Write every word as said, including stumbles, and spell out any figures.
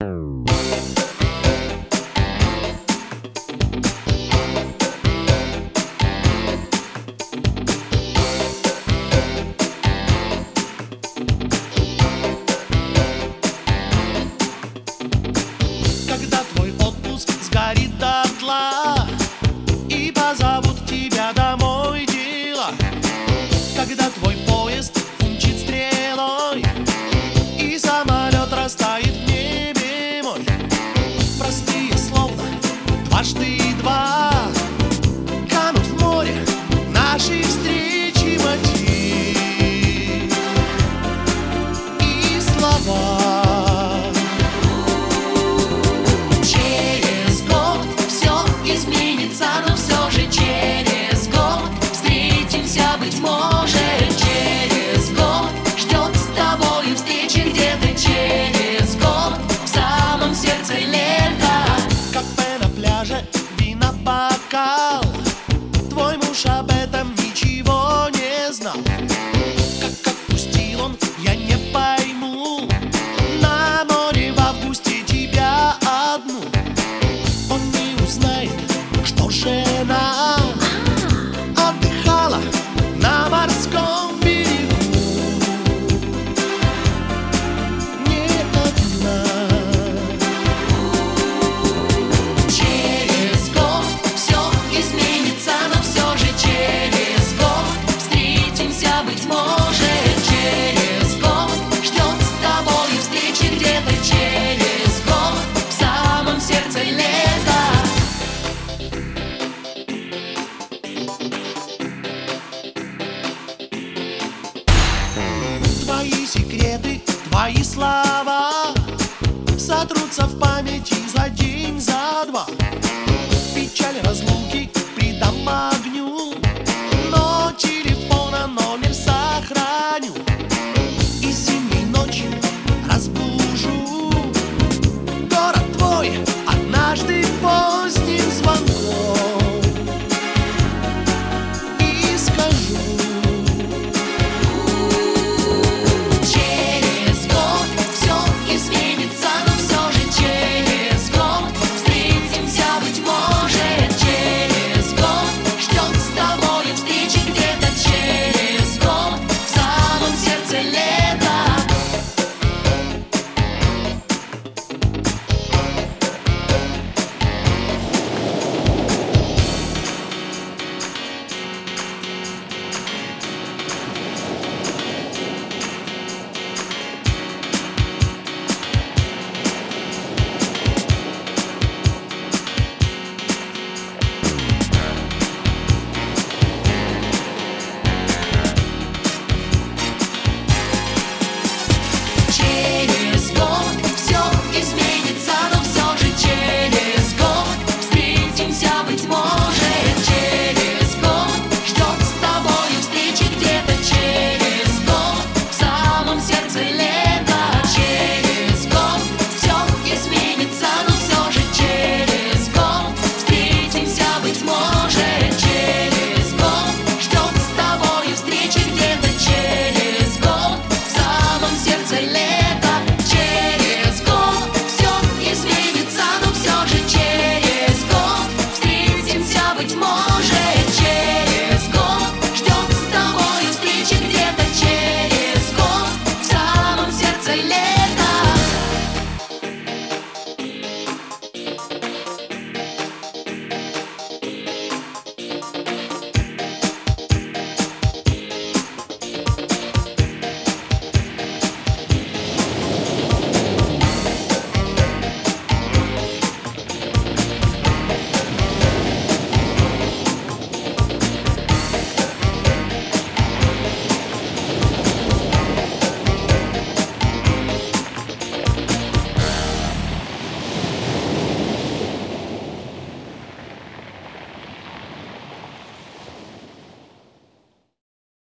Когда твой отпуск сгорит дотла и позовут тебя домой дела, когда твой поезд умчит стрелой и самолет растает в небе мой, простые словно дважды два канут в море нашей встречи мотив и слова. Но все же через год встретимся, быть может, через год ждет с тобою встречи где-то через год в самом сердце лета. Кафе на пляже, вина, бокал. Твой муж об этом ничего не знал. Как отпустил он, я не пойму. На море в августе тебя одну он не узнает, что жена отдыхала на морском берегу не одна. Через год все изменится, но все же через год встретимся, быть может, через год ждет с тобой встречи где-то через год в самом сердце лета. Твои секреты, твои слова сотрутся в памяти за день, за два. Печаль, разлука